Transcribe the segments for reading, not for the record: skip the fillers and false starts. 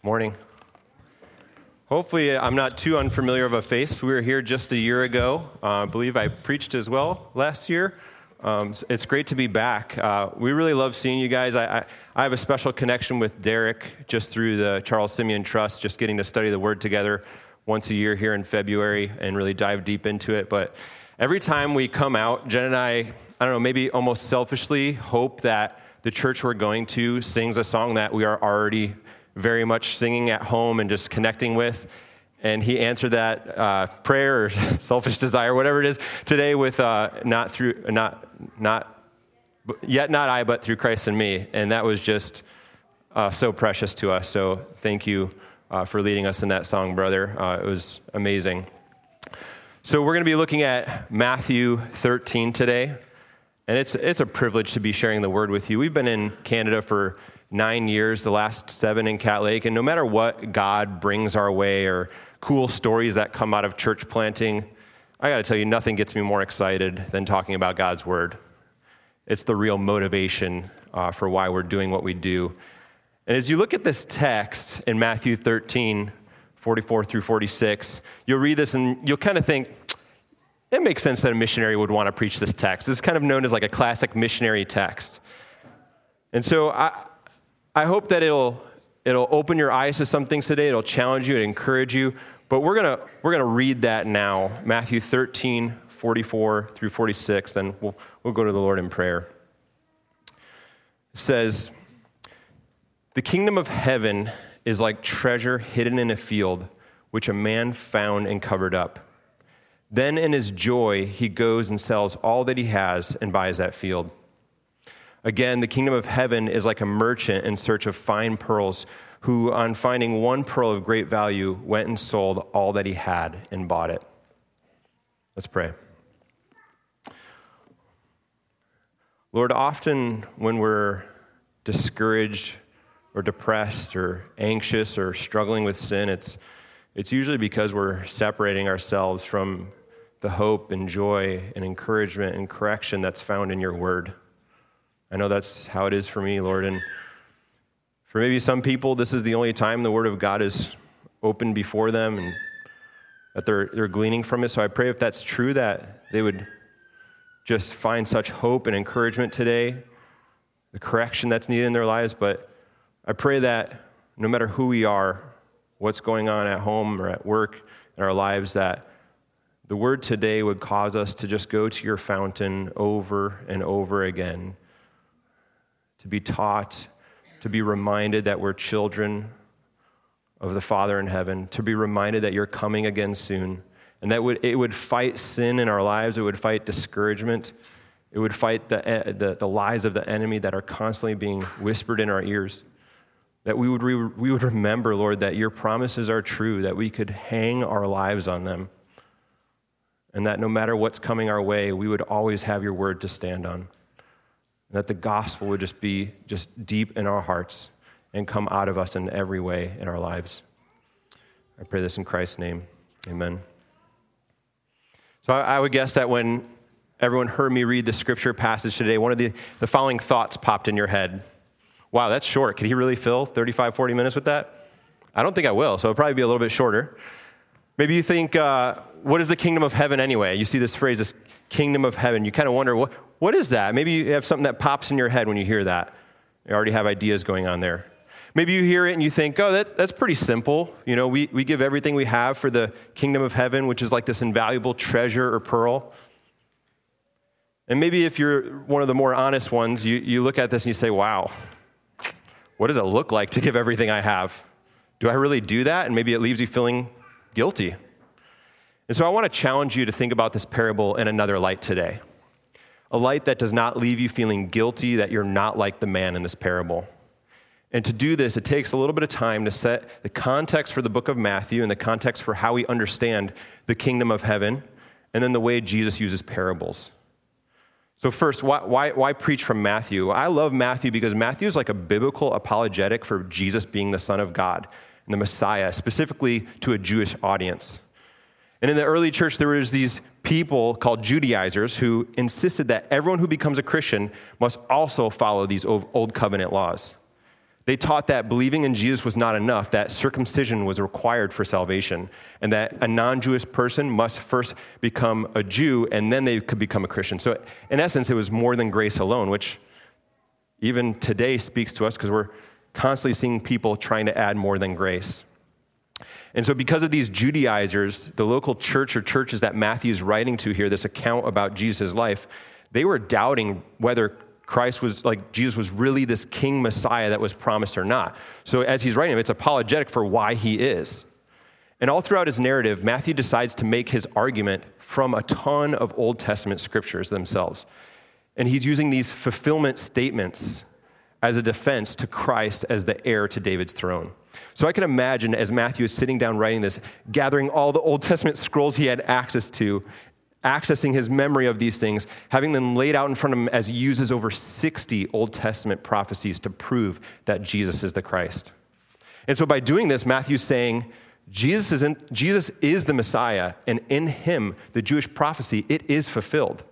Morning. Hopefully I'm not too unfamiliar of a face. We were here just a year ago. I believe I preached as well last year. It's great to be back. We really love seeing you guys. I have a special connection with Derek just through the Charles Simeon Trust, just getting to study the Word together once a year here in February and really dive deep into it. But every time we come out, Jen and I don't know, maybe almost selfishly hope that the church we're going to sings a song that we are already very much singing at home and just connecting with. And he answered that prayer or selfish desire, whatever it is, today with not I, but through Christ in me. And that was just so precious to us. So thank you for leading us in that song, brother. It was amazing. So we're going to be looking at Matthew 13 today. And it's a privilege to be sharing the word with you. We've been in Canada for 9 years, the last 7 in Cat Lake, and no matter what God brings our way or cool stories that come out of church planting, I got to tell you, nothing gets me more excited than talking about God's word. It's the real motivation for why we're doing what we do. And as you look at this text in Matthew 13, 44 through 46, you'll read this and you'll kind of think, it makes sense that a missionary would want to preach this text. This is kind of known as like a classic missionary text. And so I hope that it'll open your eyes to some things today. It'll challenge you and encourage you. But we're gonna read that now, Matthew 13, 44 through 46, and we'll go to the Lord in prayer. It says, "The kingdom of heaven is like treasure hidden in a field, which a man found and covered up. Then in his joy, he goes and sells all that he has and buys that field. Again, the kingdom of heaven is like a merchant in search of fine pearls, who, on finding one pearl of great value, went and sold all that he had and bought it." Let's pray. Lord, often when we're discouraged or depressed or anxious or struggling with sin, it's usually because we're separating ourselves from the hope and joy and encouragement and correction that's found in your word. I know that's how it is for me, Lord. And for maybe some people, this is the only time the word of God is open before them and that they're gleaning from it. So I pray if that's true, that they would just find such hope and encouragement today, the correction that's needed in their lives. But I pray that no matter who we are, what's going on at home or at work in our lives, that the word today would cause us to just go to your fountain over and over again, to be taught, to be reminded that we're children of the Father in heaven, to be reminded that you're coming again soon, and that it would fight sin in our lives, it would fight discouragement, it would fight the lies of the enemy that are constantly being whispered in our ears, that we would remember, Lord, that your promises are true, that we could hang our lives on them, and that no matter what's coming our way, we would always have your word to stand on. And that the gospel would just be deep in our hearts and come out of us in every way in our lives. I pray this in Christ's name. Amen. So I would guess that when everyone heard me read the scripture passage today, one of the following thoughts popped in your head. Wow, that's short. Could he really fill 35, 40 minutes with that? I don't think I will, so it'll probably be a little bit shorter. Maybe you think, what is the kingdom of heaven anyway? You see this phrase, this kingdom of heaven. You kind of wonder, what is that? Maybe you have something that pops in your head when you hear that. You already have ideas going on there. Maybe you hear it and you think, oh, that's pretty simple. You know, we give everything we have for the kingdom of heaven, which is like this invaluable treasure or pearl. And maybe if you're one of the more honest ones, you look at this and you say, wow, what does it look like to give everything I have? Do I really do that? And maybe it leaves you feeling guilty. And so I want to challenge you to think about this parable in another light today. A light that does not leave you feeling guilty that you're not like the man in this parable. And to do this, it takes a little bit of time to set the context for the book of Matthew and the context for how we understand the kingdom of heaven, and then the way Jesus uses parables. So first, why preach from Matthew? I love Matthew because Matthew is like a biblical apologetic for Jesus being the Son of God and the Messiah, specifically to a Jewish audience. And in the early church, there was these people called Judaizers who insisted that everyone who becomes a Christian must also follow these old covenant laws. They taught that believing in Jesus was not enough, that circumcision was required for salvation, and that a non-Jewish person must first become a Jew, and then they could become a Christian. So in essence, it was more than grace alone, which even today speaks to us because we're constantly seeing people trying to add more than grace. And so because of these Judaizers, the local church or churches that Matthew's writing to here, this account about Jesus' life, they were doubting whether Jesus was really this king Messiah that was promised or not. So as he's writing, it's apologetic for why he is. And all throughout his narrative, Matthew decides to make his argument from a ton of Old Testament scriptures themselves. And he's using these fulfillment statements as a defense to Christ as the heir to David's throne. So I can imagine as Matthew is sitting down writing this, gathering all the Old Testament scrolls he had access to, accessing his memory of these things, having them laid out in front of him as he uses over 60 Old Testament prophecies to prove that Jesus is the Christ. And so by doing this, Matthew's saying, Jesus is the Messiah, and in him, the Jewish prophecy, it is fulfilled.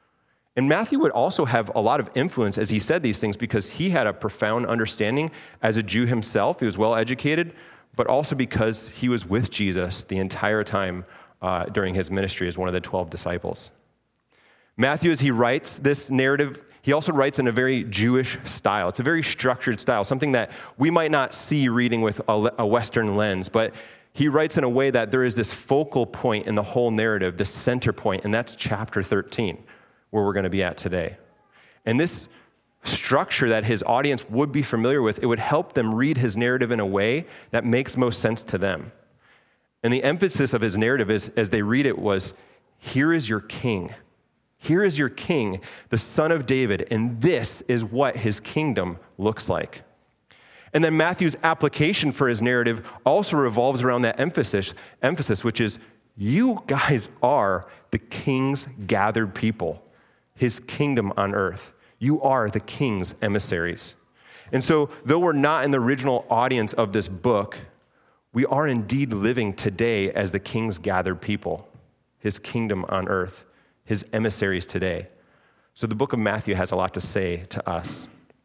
And Matthew would also have a lot of influence as he said these things because he had a profound understanding as a Jew himself. He was well educated, but also because he was with Jesus the entire time during his ministry as one of the 12 disciples. Matthew, as he writes this narrative, he also writes in a very Jewish style. It's a very structured style, something that we might not see reading with a Western lens, but he writes in a way that there is this focal point in the whole narrative, this center point, and that's chapter 13, where we're going to be at today. And this structure that his audience would be familiar with, it would help them read his narrative in a way that makes most sense to them. And the emphasis of his narrative is, as they read it, was, here is your king. Here is your king, the son of David, and this is what his kingdom looks like. And then Matthew's application for his narrative also revolves around that emphasis, which is, you guys are the king's gathered people, his kingdom on earth. You are the king's emissaries. And so, though we're not in the original audience of this book, we are indeed living today as the king's gathered people, his kingdom on earth, his emissaries today. So the book of Matthew has a lot to say to us.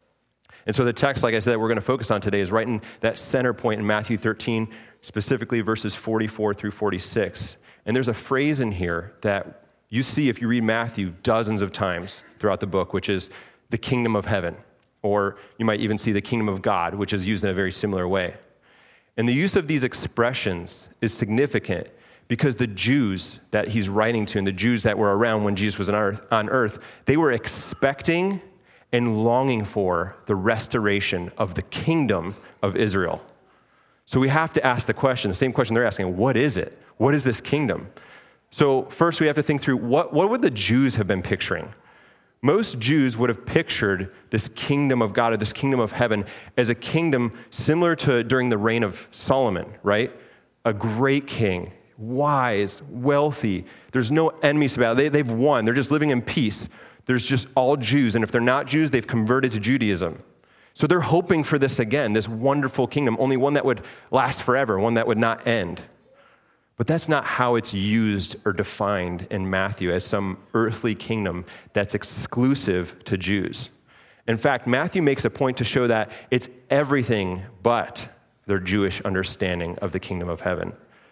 And so the text, like I said, that we're going to focus on today is right in that center point in Matthew 13, specifically verses 44 through 46. And there's a phrase in here that you see if you read Matthew dozens of times throughout the book, which is the kingdom of heaven. Or you might even see the kingdom of God, which is used in a very similar way. And the use of these expressions is significant because the Jews that he's writing to and the Jews that were around when Jesus was on earth, they were expecting and longing for the restoration of the kingdom of Israel. So we have to ask the question, the same question they're asking, what is it? What is this kingdom? So first we have to think through what would the Jews have been picturing? Most Jews would have pictured this kingdom of God or this kingdom of heaven as a kingdom similar to during the reign of Solomon, right? A great king, wise, wealthy. There's no enemies about it. They've won. They're just living in peace. There's just all Jews. And if they're not Jews, they've converted to Judaism. So they're hoping for this again, this wonderful kingdom, only one that would last forever, one that would not end. But that's not how it's used or defined in Matthew as some earthly kingdom that's exclusive to Jews. In fact, Matthew makes a point to show that it's everything but their Jewish understanding of the kingdom of heaven.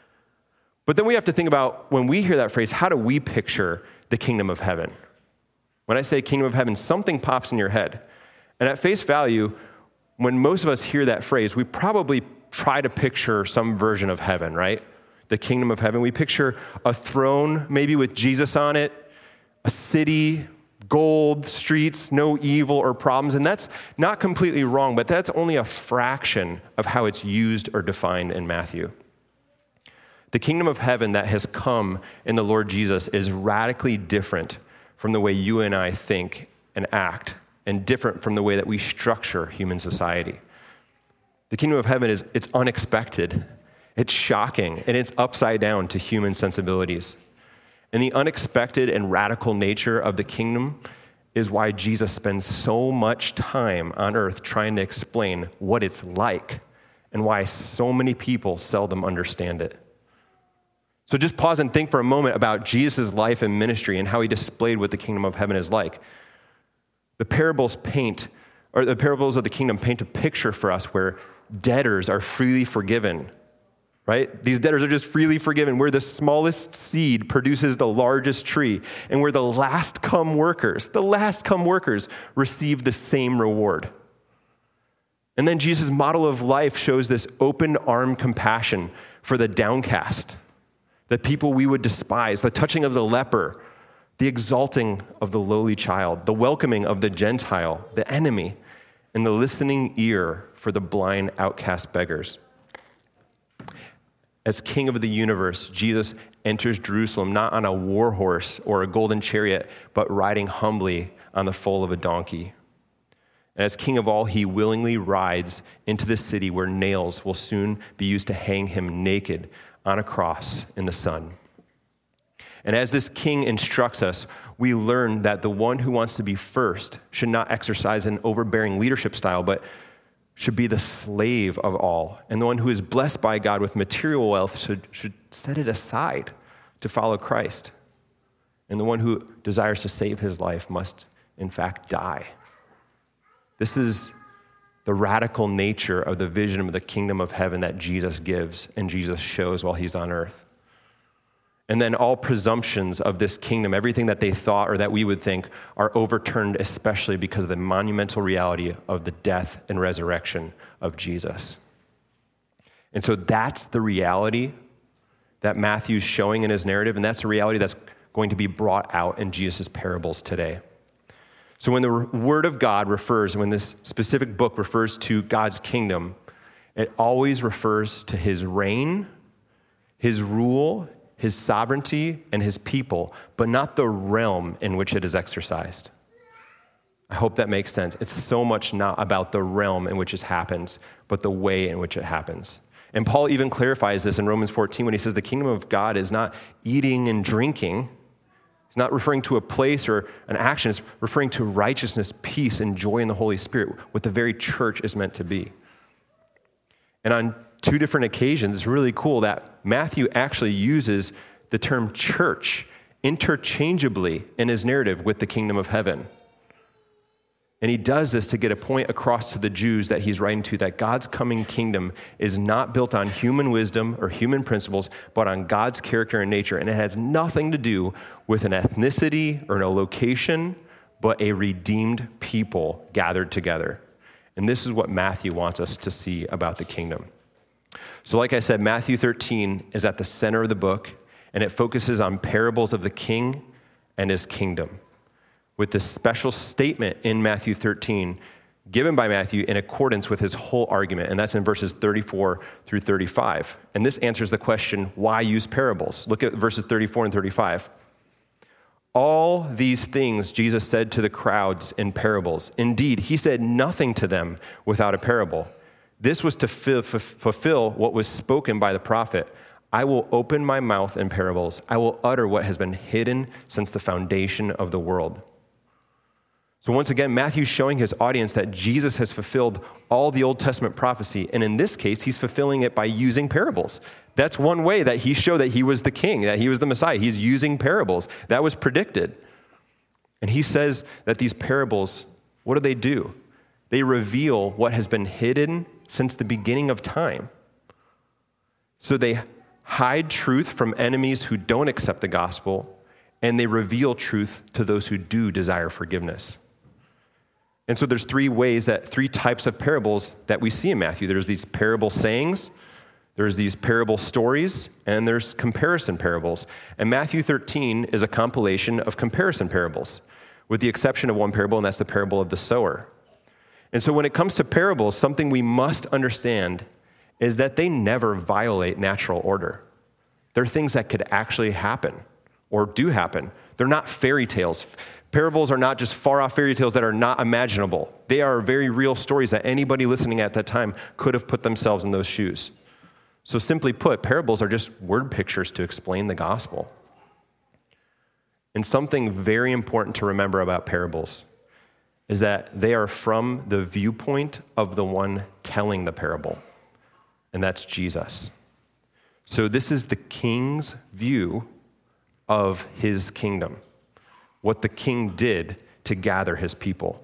But then we have to think about, when we hear that phrase, how do we picture the kingdom of heaven? When I say kingdom of heaven, something pops in your head. And at face value, when most of us hear that phrase, we probably try to picture some version of heaven, right? The kingdom of heaven. We picture a throne, maybe with Jesus on it, a city, gold, streets, no evil or problems. And that's not completely wrong, but that's only a fraction of how it's used or defined in Matthew. The kingdom of heaven that has come in the Lord Jesus is radically different from the way you and I think and act, and different from the way that we structure human society. The kingdom of heaven it's unexpected. It's shocking, and it's upside down to human sensibilities. And the unexpected and radical nature of the kingdom is why Jesus spends so much time on earth trying to explain what it's like and why so many people seldom understand it. So just pause and think for a moment about Jesus' life and ministry and how he displayed what the kingdom of heaven is like. The parables paint or the parables of the kingdom paint a picture for us where debtors are freely forgiven, right? These debtors are just freely forgiven, where the smallest seed produces the largest tree, and where the last come workers receive the same reward. And then Jesus' model of life shows this open arm compassion for the downcast, the people we would despise, the touching of the leper, the exalting of the lowly child, the welcoming of the Gentile, the enemy, and the listening ear for the blind outcast beggars. As King of the universe, Jesus enters Jerusalem not on a war horse or a golden chariot, but riding humbly on the foal of a donkey. And as King of all, he willingly rides into the city where nails will soon be used to hang him naked on a cross in the sun. And as this king instructs us, we learn that the one who wants to be first should not exercise an overbearing leadership style, but should be the slave of all. And the one who is blessed by God with material wealth should set it aside to follow Christ. And the one who desires to save his life must, in fact, die. This is the radical nature of the vision of the kingdom of heaven that Jesus gives and Jesus shows while he's on earth. And then all presumptions of this kingdom, everything that they thought or that we would think, are overturned, especially because of the monumental reality of the death and resurrection of Jesus. And so that's the reality that Matthew's showing in his narrative, and that's the reality that's going to be brought out in Jesus' parables today. So when the Word of God refers, when this specific book refers to God's kingdom, it always refers to his reign, his rule, his sovereignty, and his people, but not the realm in which it is exercised. I hope that makes sense. It's so much not about the realm in which it happens, but the way in which it happens. And Paul even clarifies this in Romans 14 when he says the kingdom of God is not eating and drinking. It's not referring to a place or an action. It's referring to righteousness, peace, and joy in the Holy Spirit, what the very church is meant to be. And on two different occasions, it's really cool that Matthew actually uses the term church interchangeably in his narrative with the kingdom of heaven. And he does this to get a point across to the Jews that he's writing to, that God's coming kingdom is not built on human wisdom or human principles, but on God's character and nature. And it has nothing to do with an ethnicity or a location, but a redeemed people gathered together. And this is what Matthew wants us to see about the kingdom. So like I said, Matthew 13 is at the center of the book, and it focuses on parables of the king and his kingdom, with this special statement in Matthew 13 given by Matthew in accordance with his whole argument, and that's in verses 34 through 35. And this answers the question, why use parables? Look at verses 34 and 35. All these things Jesus said to the crowds in parables. Indeed, he said nothing to them without a parable. This was to fulfill what was spoken by the prophet. I will open my mouth in parables. I will utter what has been hidden since the foundation of the world. So once again, Matthew's showing his audience that Jesus has fulfilled all the Old Testament prophecy, and in this case, he's fulfilling it by using parables. That's one way that he showed that he was the king, that he was the Messiah. He's using parables. That was predicted. And he says that these parables, what do? They reveal what has been hidden since the beginning of time. So they hide truth from enemies who don't accept the gospel, and they reveal truth to those who do desire forgiveness. And so there's three types of parables that we see in Matthew. There's these parable sayings, there's these parable stories, and there's comparison parables. And Matthew 13 is a compilation of comparison parables, with the exception of one parable, and that's the parable of the sower. And so when it comes to parables, something we must understand is that they never violate natural order. They're things that could actually happen or do happen. They're not fairy tales. Parables are not just far-off fairy tales that are not imaginable. They are very real stories that anybody listening at that time could have put themselves in those shoes. So simply put, parables are just word pictures to explain the gospel. And something very important to remember about parables is that they are from the viewpoint of the one telling the parable, and that's Jesus. So this is the king's view of his kingdom, what the king did to gather his people.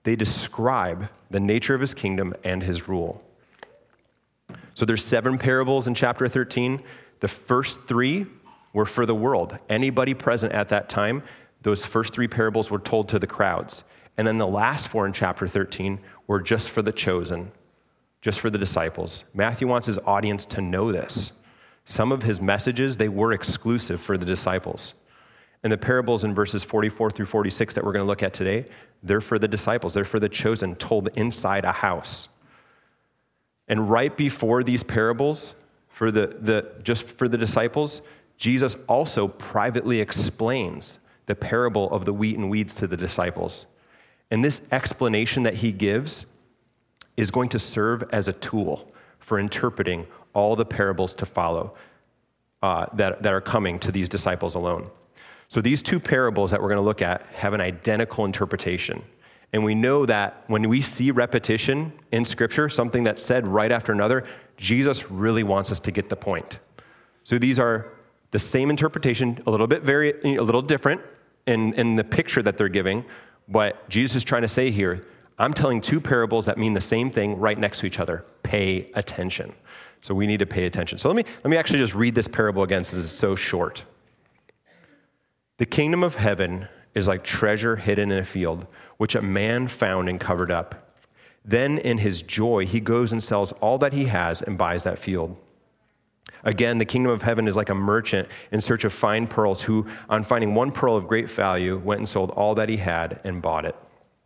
they describe the nature of his kingdom and his rule. So there's 7 parables in chapter 13. The first 3 were for the world. Anybody present at that time, those first 3 parables were told to the crowds. And then the last 4 in chapter 13 were just for the chosen, just for the disciples. Matthew wants his audience to know this. Some of his messages, they were exclusive for the disciples. And the parables in verses 44 through 46 that we're going to look at today, they're for the disciples. They're for the chosen, told inside a house. And right before these parables, just for the disciples, Jesus also privately explains the parable of the wheat and weeds to the disciples. And this explanation that he gives is going to serve as a tool for interpreting all the parables to follow that are coming to these disciples alone. So these 2 parables that we're going to look at have an identical interpretation. And we know that when we see repetition in Scripture, something that's said right after another, Jesus really wants us to get the point. So these are the same interpretation, a little different in the picture that they're giving. But Jesus is trying to say here, I'm telling 2 parables that mean the same thing right next to each other. Pay attention. So we need to pay attention. So let me actually just read this parable again since it's so short. The kingdom of heaven is like treasure hidden in a field, which a man found and covered up. Then in his joy, he goes and sells all that he has and buys that field. Again, the kingdom of heaven is like a merchant in search of fine pearls who, on finding one pearl of great value, went and sold all that he had and bought it.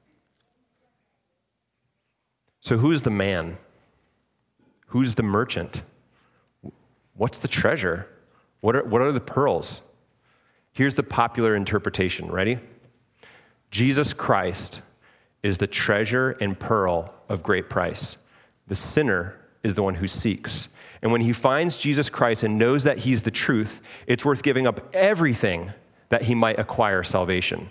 So who's the man? Who's the merchant? What's the treasure? What are the pearls? Here's the popular interpretation. Ready? Jesus Christ is the treasure and pearl of great price. The sinner is the one who seeks. And when he finds Jesus Christ and knows that he's the truth, it's worth giving up everything that he might acquire salvation.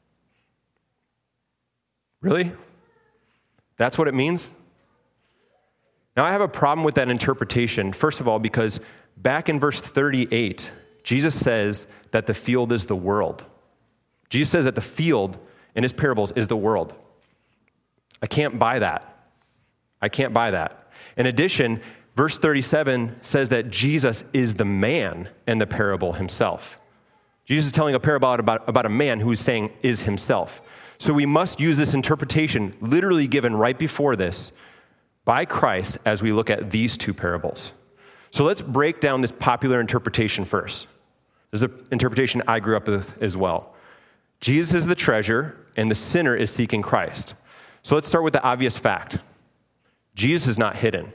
Really? That's what it means? Now, I have a problem with that interpretation, first of all, because back in verse 38, Jesus says that the field is the world. Jesus says that the field in his parables is the world. I can't buy that. I can't buy that. In addition, verse 37 says that Jesus is the man in the parable himself. Jesus is telling a parable about a man who is saying is himself. So we must use this interpretation literally given right before this by Christ as we look at these 2 parables. So let's break down this popular interpretation first. This is an interpretation I grew up with as well. Jesus is the treasure and the sinner is seeking Christ. So let's start with the obvious fact. Jesus is not hidden.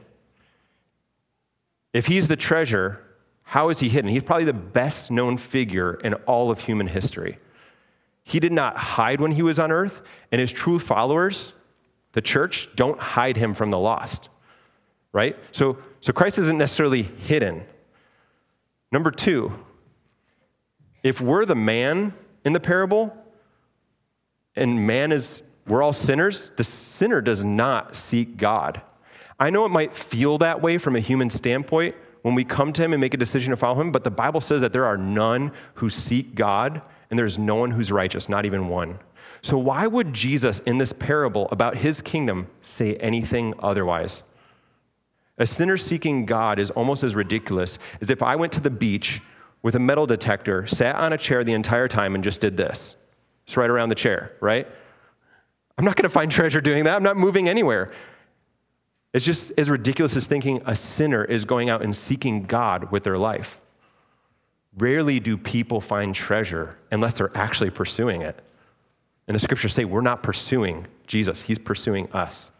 If he's the treasure, how is he hidden? He's probably the best known figure in all of human history. He did not hide when he was on earth, and his true followers, the church, don't hide him from the lost, right? So Christ isn't necessarily hidden. Number 2, if we're the man in the parable, and we're all sinners, the sinner does not seek God. I know it might feel that way from a human standpoint when we come to him and make a decision to follow him, but the Bible says that there are none who seek God, and there's no one who's righteous, not even one. So why would Jesus in this parable about his kingdom say anything otherwise? A sinner seeking God is almost as ridiculous as if I went to the beach with a metal detector, sat on a chair the entire time, and just did this. It's right around the chair, right? I'm not going to find treasure doing that. I'm not moving anywhere. It's just as ridiculous as thinking a sinner is going out and seeking God with their life. Rarely do people find treasure unless they're actually pursuing it. And the scriptures say we're not pursuing Jesus. He's pursuing us.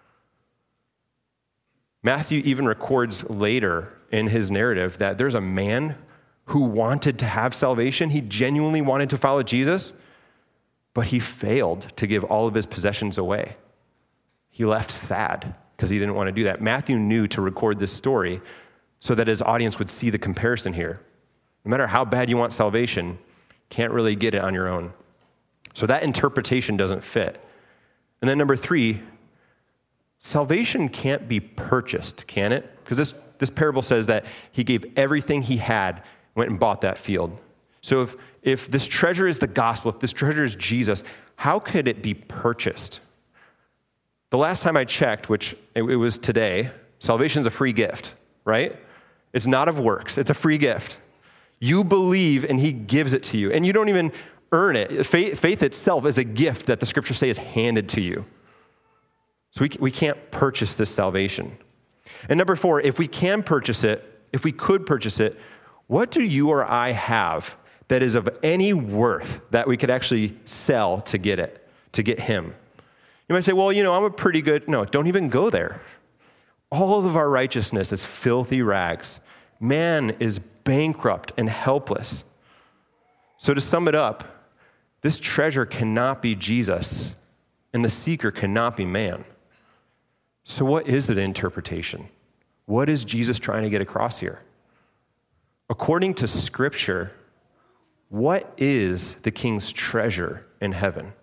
Matthew even records later in his narrative that there's a man who wanted to have salvation. He genuinely wanted to follow Jesus, but he failed to give all of his possessions away. He left sad because he didn't want to do that. Matthew knew to record this story so that his audience would see the comparison here. No matter how bad you want salvation, can't really get it on your own. So that interpretation doesn't fit. And then number 3, salvation can't be purchased, can it? Because this parable says that he gave everything he had, went and bought that field. So if this treasure is the gospel, if this treasure is Jesus, how could it be purchased? The last time I checked, which it was today, salvation is a free gift, right? It's not of works. It's a free gift. You believe and he gives it to you. And you don't even earn it. Faith itself is a gift that the scriptures say is handed to you. So we can't purchase this salvation. And number 4, if we can purchase it, if we could purchase it, what do you or I have that is of any worth that we could actually sell to get it, to get him? You might say, well, I'm a pretty good, no, don't even go there. All of our righteousness is filthy rags. Man is bankrupt and helpless. So to sum it up, this treasure cannot be Jesus, and the seeker cannot be man. So what is the interpretation? What is Jesus trying to get across here? According to Scripture, what is the king's treasure in heaven?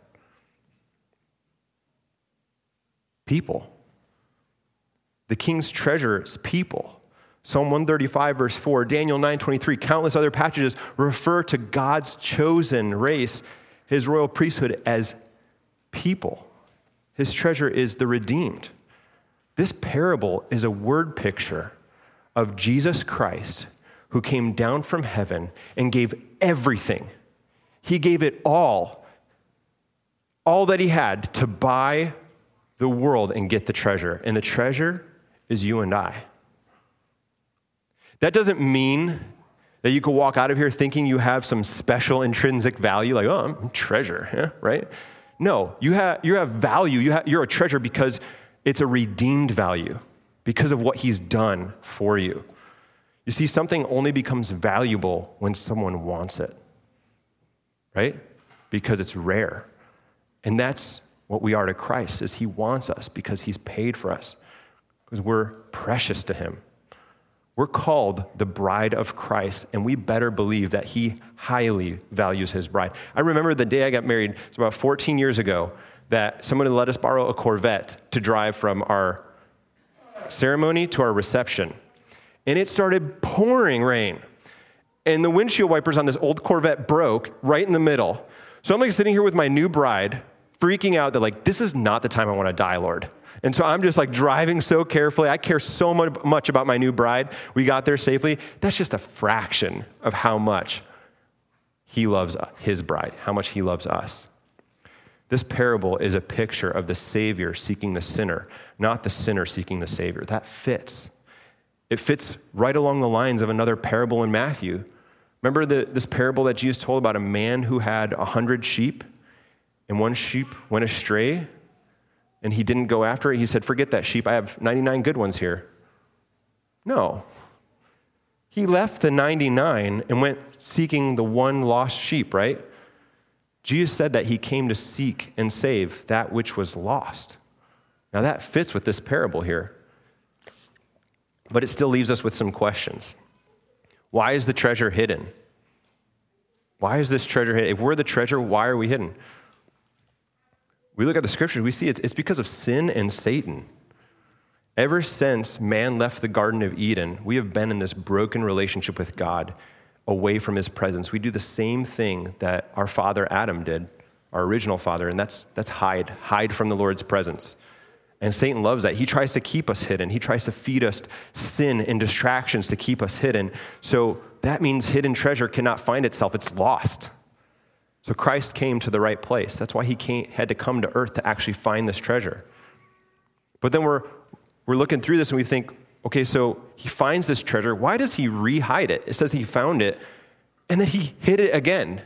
People. The king's treasure is people. Psalm 135, verse 4, Daniel 9:23, countless other passages refer to God's chosen race, his royal priesthood, as people. His treasure is the redeemed. This parable is a word picture of Jesus Christ, who came down from heaven and gave everything. He gave it all that he had to buy the world and get the treasure. And the treasure is you and I. That doesn't mean that you could walk out of here thinking you have some special intrinsic value, like, oh, I'm treasure, yeah, right? No, you have value. You're a treasure because it's a redeemed value, because of what he's done for you. You see, something only becomes valuable when someone wants it, right? Because it's rare. And that's what we are to Christ, is he wants us because he's paid for us, because we're precious to him. We're called the bride of Christ, and we better believe that he highly values his bride. I remember the day I got married, it's about 14 years ago, that someone let us borrow a Corvette to drive from our ceremony to our reception. And it started pouring rain. And the windshield wipers on this old Corvette broke right in the middle. So I'm like sitting here with my new bride, freaking out that like, this is not the time I want to die, Lord. And so I'm just like driving so carefully. I care so much about my new bride. We got there safely. That's just a fraction of how much he loves his bride, how much he loves us. This parable is a picture of the Savior seeking the sinner, not the sinner seeking the Savior. That fits. It fits right along the lines of another parable in Matthew. Remember this parable that Jesus told about a man who had 100 sheep, and one sheep went astray, and he didn't go after it? He said, forget that sheep. I have 99 good ones here. No. He left the 99 and went seeking the one lost sheep, right? Jesus said that he came to seek and save that which was lost. Now that fits with this parable here. But it still leaves us with some questions. Why is the treasure hidden? Why is this treasure hidden? If we're the treasure, why are we hidden? We look at the scriptures, we see it's because of sin and Satan. Ever since man left the Garden of Eden, we have been in this broken relationship with God, away from his presence. We do the same thing that our father Adam did, our original father, and that's hide from the Lord's presence. And Satan loves that. He tries to keep us hidden. He tries to feed us sin and distractions to keep us hidden. So that means hidden treasure cannot find itself. It's lost. So Christ came to the right place. That's why he had to come to earth to actually find this treasure. But then we're looking through this and we think, okay, so he finds this treasure. Why does he re-hide it? It says he found it, and then he hid it again.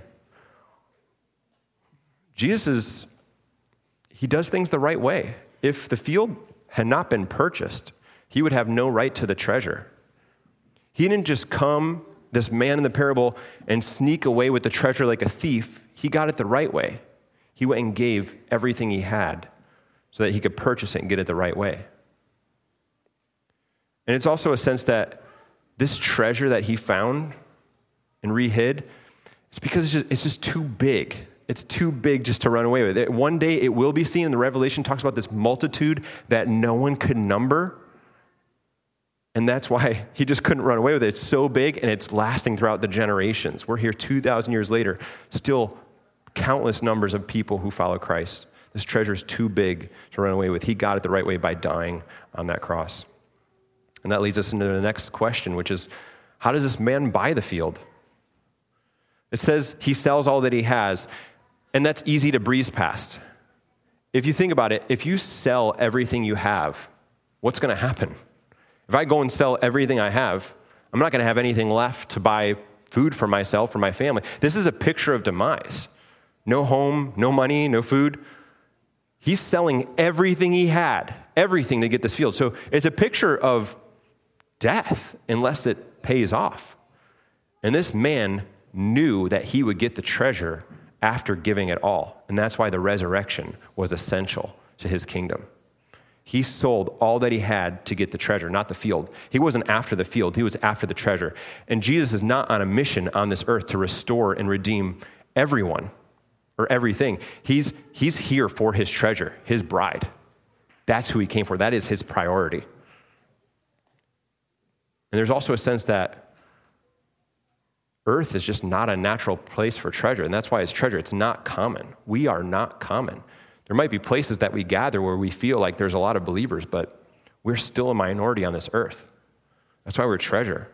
Jesus he does things the right way. If the field had not been purchased, he would have no right to the treasure. He didn't just come, this man in the parable, and sneak away with the treasure like a thief. He got it the right way. He went and gave everything he had so that he could purchase it and get it the right way. And it's also a sense that this treasure that he found and re-hid, it's because it's just too big. It's too big just to run away with it. One day it will be seen, and the Revelation talks about this multitude that no one could number. And that's why he just couldn't run away with it. It's so big, and it's lasting throughout the generations. We're here 2,000 years later, still countless numbers of people who follow Christ. This treasure is too big to run away with. He got it the right way by dying on that cross. And that leads us into the next question, which is, how does this man buy the field? It says he sells all that he has, and that's easy to breeze past. If you think about it, if you sell everything you have, what's going to happen? If I go and sell everything I have, I'm not going to have anything left to buy food for myself or my family. This is a picture of demise. No home, no money, no food. He's selling everything he had, everything to get this field. So it's a picture of death unless it pays off. And this man knew that he would get the treasure after giving it all. And that's why the resurrection was essential to his kingdom. He sold all that he had to get the treasure, not the field. He wasn't after the field, he was after the treasure. And Jesus is not on a mission on this earth to restore and redeem everyone or everything. He's here for his treasure, his bride. That's who he came for. That is his priority. And there's also a sense that earth is just not a natural place for treasure, and that's why it's treasure. It's not common. We are not common. There might be places that we gather where we feel like there's a lot of believers, but we're still a minority on this earth. That's why we're treasure.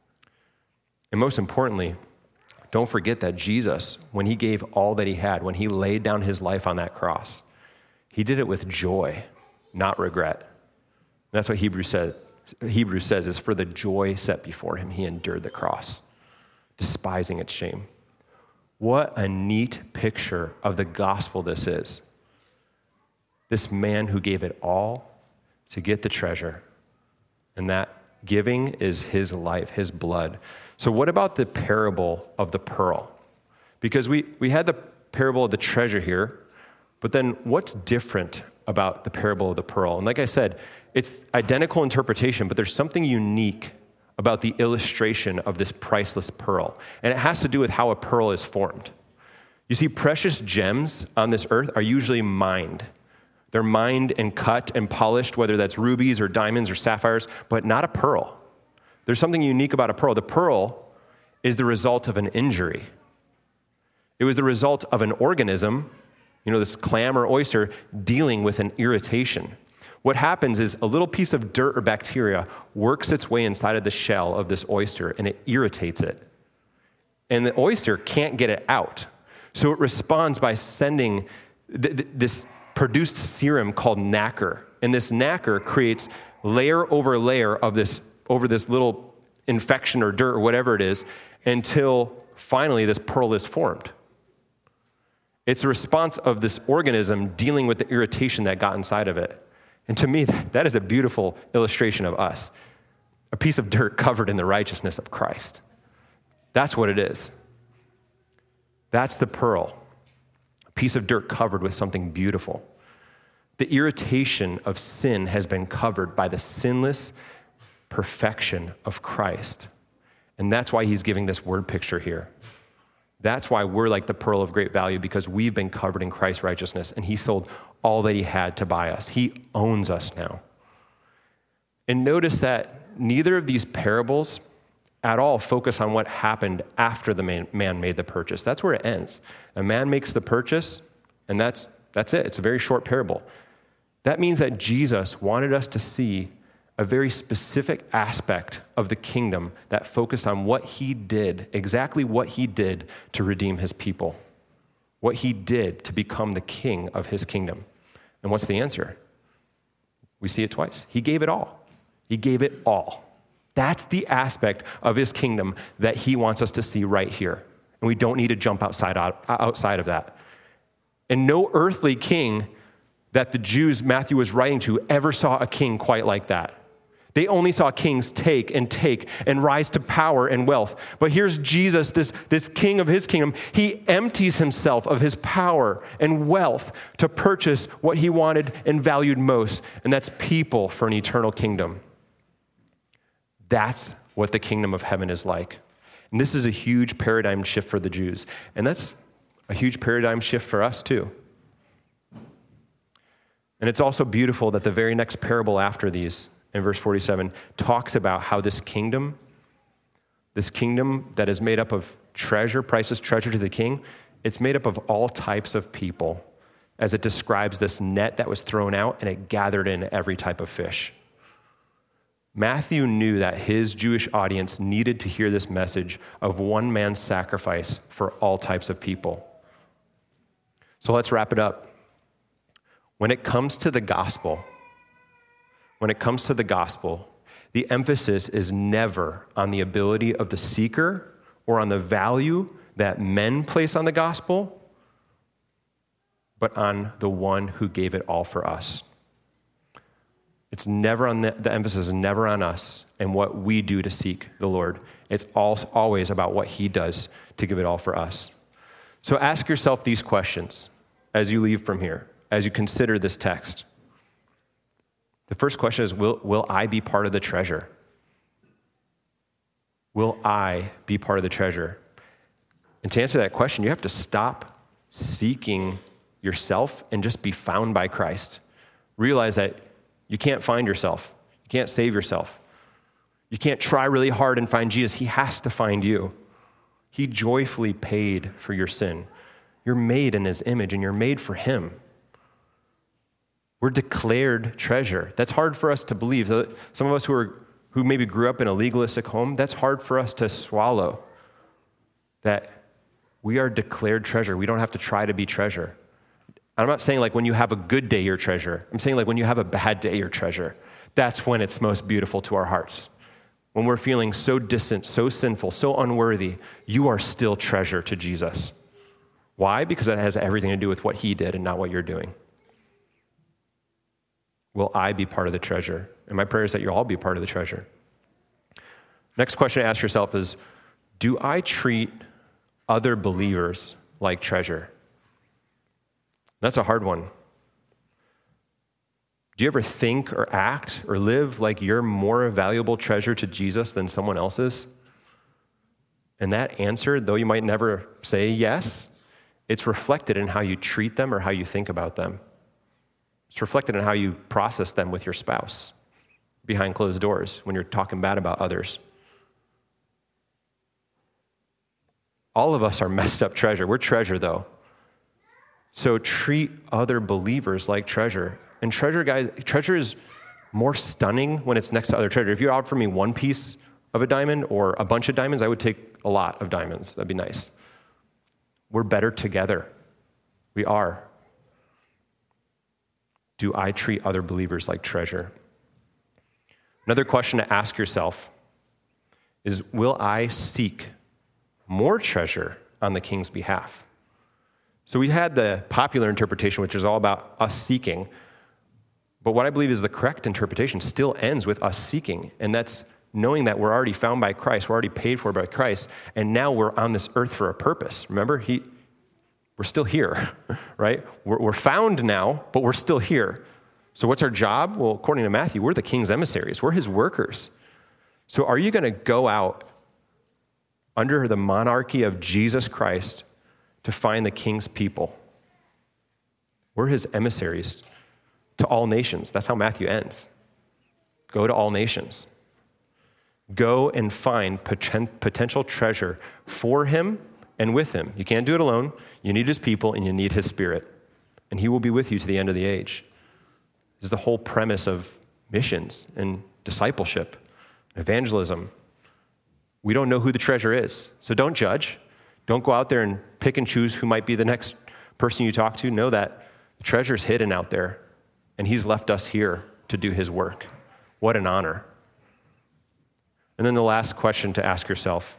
And most importantly, don't forget that Jesus, when he gave all that he had, when he laid down his life on that cross, he did it with joy, not regret. And that's what Hebrews says is for the joy set before him, he endured the cross, despising its shame. What a neat picture of the gospel this is. This man who gave it all to get the treasure, and that giving is his life, his blood. So what about the parable of the pearl? Because we had the parable of the treasure here, but then what's different about the parable of the pearl? And like I said, it's identical interpretation, but there's something unique about the illustration of this priceless pearl. And it has to do with how a pearl is formed. You see, precious gems on this earth are usually mined. They're mined and cut and polished, whether that's rubies or diamonds or sapphires, but not a pearl. There's something unique about a pearl. The pearl is the result of an injury. It was the result of an organism, this clam or oyster, dealing with an irritation. What happens is a little piece of dirt or bacteria works its way inside of the shell of this oyster, and it irritates it. And the oyster can't get it out. So it responds by sending this produced serum called nacre. And this nacre creates layer over layer of this over this little infection or dirt or whatever it is until finally this pearl is formed. It's a response of this organism dealing with the irritation that got inside of it. And to me, that is a beautiful illustration of us. A piece of dirt covered in the righteousness of Christ. That's what it is. That's the pearl. A piece of dirt covered with something beautiful. The irritation of sin has been covered by the sinless perfection of Christ. And that's why he's giving this word picture here. That's why we're like the pearl of great value, because we've been covered in Christ's righteousness, and he sold all that he had to buy us. He owns us now. And notice that neither of these parables at all focus on what happened after the man made the purchase. That's where it ends. A man makes the purchase, and that's it. It's a very short parable. That means that Jesus wanted us to see a very specific aspect of the kingdom that focused on what he did, exactly what he did to redeem his people, what he did to become the king of his kingdom. And what's the answer? We see it twice. He gave it all. He gave it all. That's the aspect of his kingdom that he wants us to see right here. And we don't need to jump outside of that. And no earthly king that the Jews Matthew was writing to ever saw a king quite like that. They only saw kings take and rise to power and wealth. But here's Jesus, this king of his kingdom. He empties himself of his power and wealth to purchase what he wanted and valued most, and that's people for an eternal kingdom. That's what the kingdom of heaven is like. And this is a huge paradigm shift for the Jews. And that's a huge paradigm shift for us too. And it's also beautiful that the very next parable after these, in verse 47, talks about how this kingdom that is made up of treasure, priceless treasure to the king, it's made up of all types of people. as it describes this net that was thrown out and it gathered in every type of fish. Matthew knew that his Jewish audience needed to hear this message of one man's sacrifice for all types of people. So let's wrap it up. When it comes to the gospel, the emphasis is never on the ability of the seeker or on the value that men place on the gospel, but on the one who gave it all for us. It's never on the emphasis is never on us and what we do to seek the Lord. It's always about what he does to give it all for us. So ask yourself these questions as you leave from here, as you consider this text. The first question is, will I be part of the treasure? Will I be part of the treasure? And to answer that question, you have to stop seeking yourself and just be found by Christ. Realize that you can't find yourself. You can't save yourself. You can't try really hard and find Jesus. He has to find you. He joyfully paid for your sin. You're made in his image and you're made for him. We're declared treasure. That's hard for us to believe. Some of us who maybe grew up in a legalistic home, that's hard for us to swallow. That we are declared treasure. We don't have to try to be treasure. I'm not saying like when you have a good day, you're treasure. I'm saying like when you have a bad day, you're treasure. That's when it's most beautiful to our hearts. When we're feeling so distant, so sinful, so unworthy, you are still treasure to Jesus. Why? Because it has everything to do with what he did and not what you're doing. Will I be part of the treasure? And my prayer is that you'll all be part of the treasure. Next question to ask yourself is, do I treat other believers like treasure? That's a hard one. Do you ever think or act or live like you're more a valuable treasure to Jesus than someone else is? And that answer, though you might never say yes, it's reflected in how you treat them or how you think about them. It's reflected in how you process them with your spouse behind closed doors when you're talking bad about others. All of us are messed up treasure. We're treasure, though. So treat other believers like treasure. And treasure, guys, treasure is more stunning when it's next to other treasure. If you offer me one piece of a diamond or a bunch of diamonds, I would take a lot of diamonds. That'd be nice. We're better together. We are. Do I treat other believers like treasure? Another question to ask yourself is, will I seek more treasure on the king's behalf? So we had the popular interpretation, which is all about us seeking. But what I believe is the correct interpretation still ends with us seeking. And that's knowing that we're already found by Christ, we're already paid for by Christ, and now we're on this earth for a purpose. Remember, we're still here, right? We're found now, but we're still here. So what's our job? Well, according to Matthew, we're the king's emissaries. We're his workers. So are you going to go out under the monarchy of Jesus Christ to find the king's people? We're his emissaries to all nations. That's how Matthew ends. Go to all nations. Go and find potential treasure for him and with him. You can't do it alone. You need his people and you need his spirit. And he will be with you to the end of the age. This is the whole premise of missions and discipleship, evangelism. We don't know who the treasure is, so don't judge. Don't go out there and pick and choose who might be the next person you talk to. Know that the treasure's hidden out there, and he's left us here to do his work. What an honor. And then the last question to ask yourself,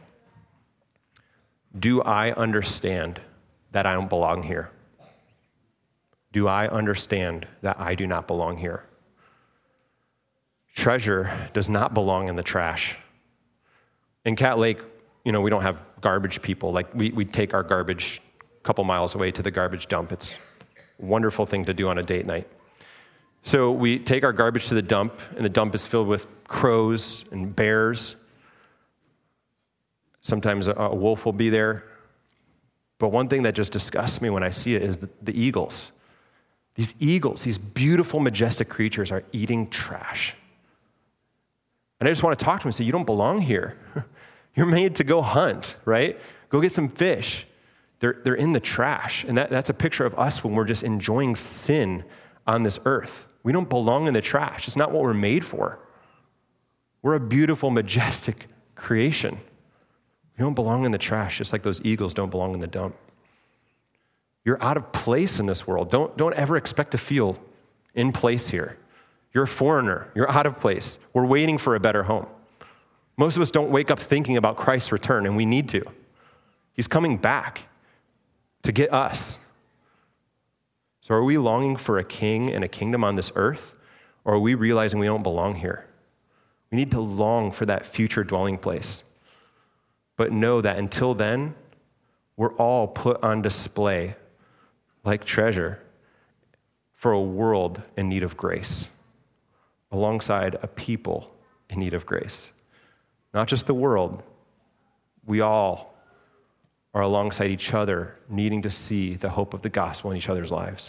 do I understand that I don't belong here? Do I understand that I do not belong here? Treasure does not belong in the trash. In Cat Lake, we don't have garbage people. Like we take our garbage a couple miles away to the garbage dump. It's a wonderful thing to do on a date night. So we take our garbage to the dump, and the dump is filled with crows and bears. Sometimes a wolf will be there. But one thing that just disgusts me when I see it is the eagles. These eagles, these beautiful, majestic creatures are eating trash. And I just want to talk to them and say, you don't belong here. You're made to go hunt, right? Go get some fish. they're in the trash. And that's a picture of us when we're just enjoying sin on this earth. We don't belong in the trash. It's not what we're made for. We're a beautiful, majestic creation. We don't belong in the trash, just like those eagles don't belong in the dump. You're out of place in this world. Don't ever expect to feel in place here. You're a foreigner. You're out of place. We're waiting for a better home. Most of us don't wake up thinking about Christ's return, and we need to. He's coming back to get us. So are we longing for a king and a kingdom on this earth, or are we realizing we don't belong here? We need to long for that future dwelling place. But know that until then, we're all put on display like treasure for a world in need of grace, alongside a people in need of grace. Not just the world, we all are alongside each other, needing to see the hope of the gospel in each other's lives.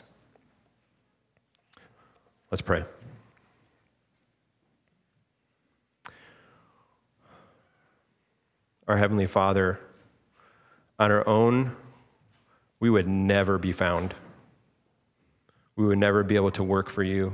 Let's pray. Our Heavenly Father, on our own, we would never be found. We would never be able to work for you.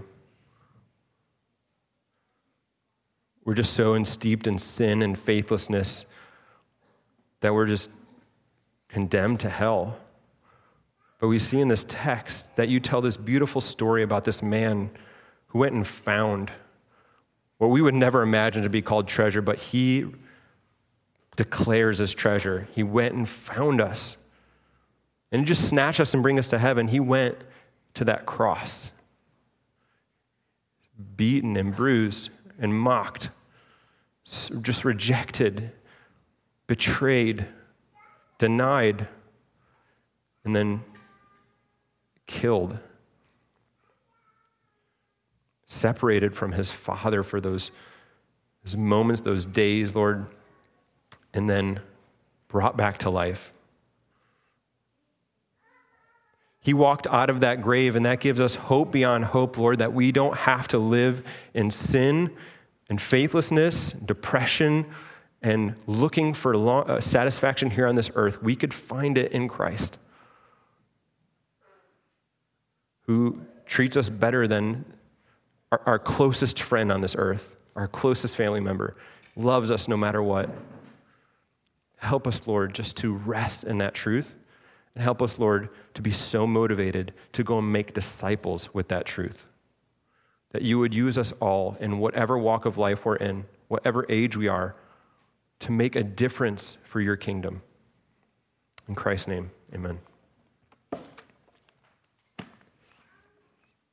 We're just so steeped in sin and faithlessness that we're just condemned to hell. But we see in this text that you tell this beautiful story about this man who went and found what we would never imagine to be called treasure, but he declares as treasure. He went and found us. And he just snatched us and bring us to heaven. He went to that cross, beaten and bruised and mocked, just rejected, betrayed, denied, and then killed, separated from his Father for those moments, those days, Lord, and then brought back to life. He walked out of that grave, and that gives us hope beyond hope, Lord, that we don't have to live in sin and faithlessness, depression, and looking for satisfaction here on this earth. We could find it in Christ, who treats us better than our closest friend on this earth, our closest family member, loves us no matter what. Help us, Lord, just to rest in that truth, and help us, Lord, to be so motivated to go and make disciples with that truth. That you would use us all in whatever walk of life we're in, whatever age we are, to make a difference for your kingdom. In Christ's name, amen.